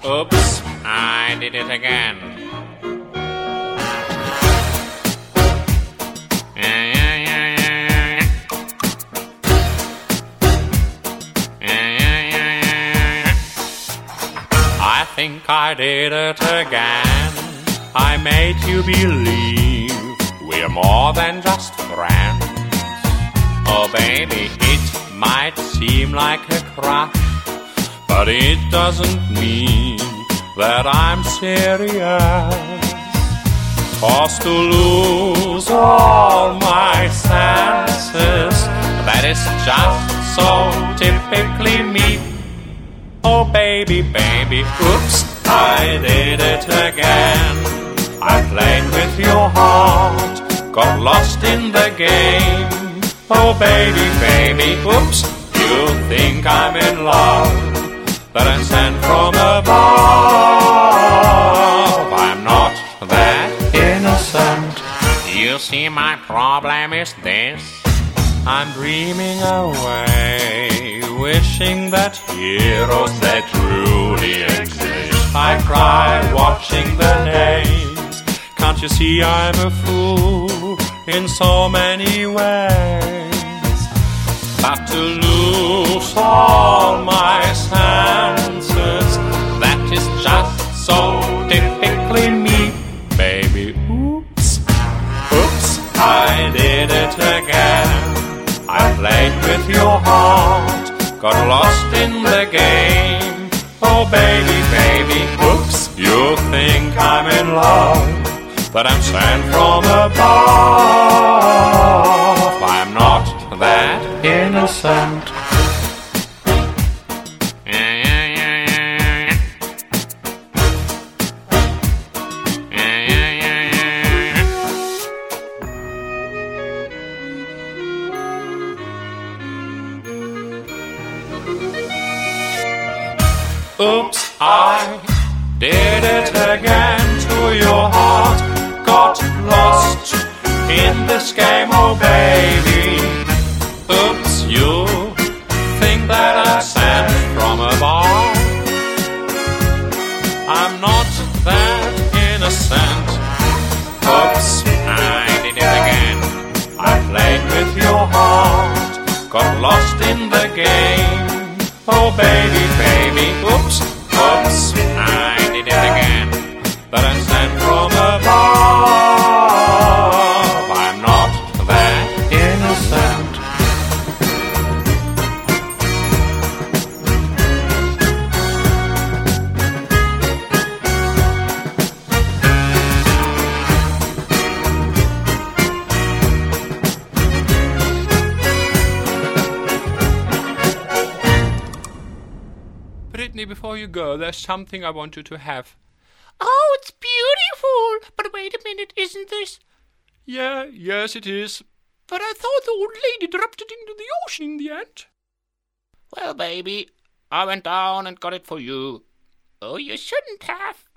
Oops, I did it again. I think I did it again. I made you believe we're more than just friends. Oh baby, it might seem like a crush, but it doesn't mean that I'm serious. 'Cause to lose all my senses, that is just so typically me. Oh baby, baby, oops, I did it again. I played with your heart, got lost in the game. Oh baby, baby, oops, you think I'm in love, that I'm sent from above. I'm not that innocent. You see, my problem is this: I'm dreaming away, wishing that heroes they truly exist. I cry watching the names. Can't you see I'm a fool in so many ways? But to lose all my senses, that is just so typically me. Baby, oops, oops, I did it again. I played with your heart, got lost in the game. Oh baby, baby, oops, you think I'm in love, but I'm sent from above. I'm not that innocent. Oops, I did it again to your heart. Got lost in this game, oh baby. Oops, you think that I sent from above. I'm not that innocent. Oops, I did it again. I played with your heart, got lost in the game. Oh baby, baby, oops, oops, I did it again. But I'm sent from above. I'm not that innocent. Brittany, before you go, there's something I want you to have. Oh, it's beautiful! But wait a minute, isn't this? Yes, it is. But I thought the old lady dropped it into the ocean in the end. Well, baby, I went down and got it for you. Oh, you shouldn't have.